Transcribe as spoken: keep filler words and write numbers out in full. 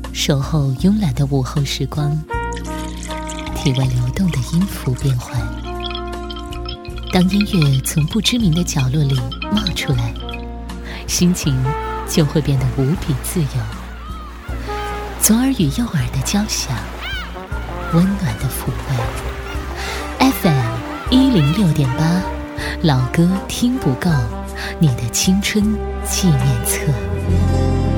守候慵懒的午后时光，体味流动的音符变换。当音乐从不知名的角落里冒出来，心情就会变得无比自由。左耳与右耳的交响，温暖的抚慰。F M 一零六点八，老歌听不够，你的青春纪念册。